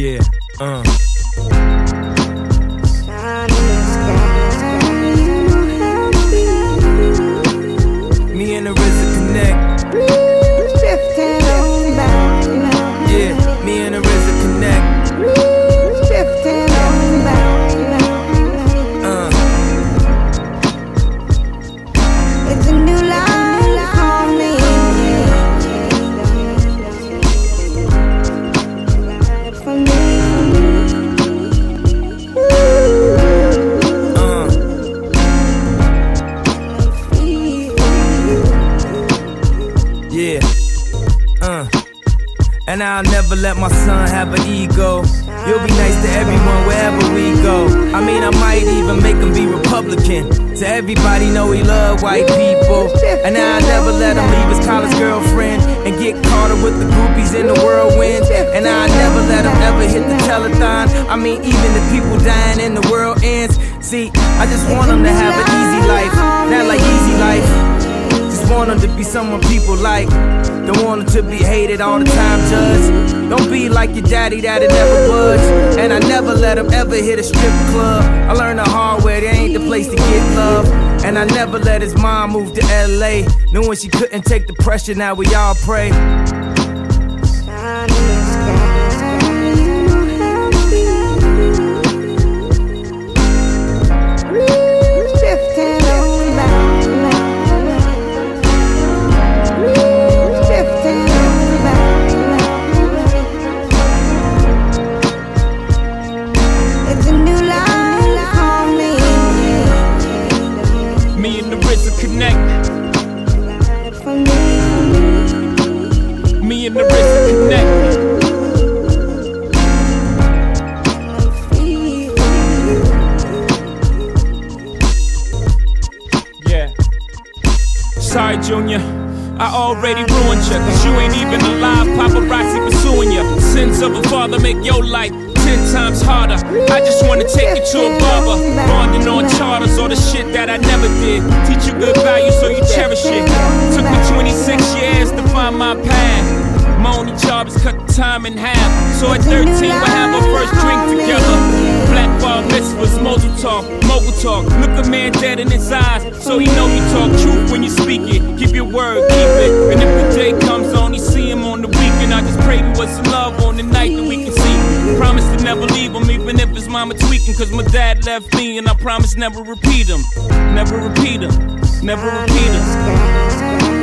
Yeah, Me and the RZA connect. Drifting on back. Yeah, me and the RZA connect. Drifting on back. It's a new life for me. For me. Yeah, and I'll never let my son have an ego. You'll be nice to everyone wherever we go. I mean, I might even make him be Republican. To everybody know he love white people. And I'll never let him leave his college girlfriend and get caught up with the groupies in the whirlwind. And I'll never let him ever hit the telethon. I mean, even the people dying and the world ends. See, I just want him to have an easy life, not like easy life. Just want him to be someone people like. Don't want him to be hated all the time, judge. Don't be like your daddy that'll never budge. And I never let him ever hit a strip club. I learned the hard way, there ain't the place to get love. And I never let his mom move to LA, knowing she couldn't take the pressure, now we all pray. Me and the RZA connect. Me and the RZA connect. Yeah. Sorry, Junior, I already ruined ya, cause you ain't even alive, paparazzi pursuing ya. Sins of a father make your life 10 times harder. I just wanna take you to a barber, bonding on charters, all the shit that I never did. Teach you good values so you cherish it. Took me 26 years to find my path. My only job is cut the time in half. So at 13 we'll have our first drink together. Black bar mitzvahs, mogul talk. Look a man dead in his eyes, so he know you talk truth when you speak it. Keep your word, keep it. And if the day comes on, you see him on the weekend. I just pray to us some love on the night that we can see. Promise to never leave him, even if his mama tweaking. Cause my dad left me, and I promise never repeat him. Never repeat him, never repeat him.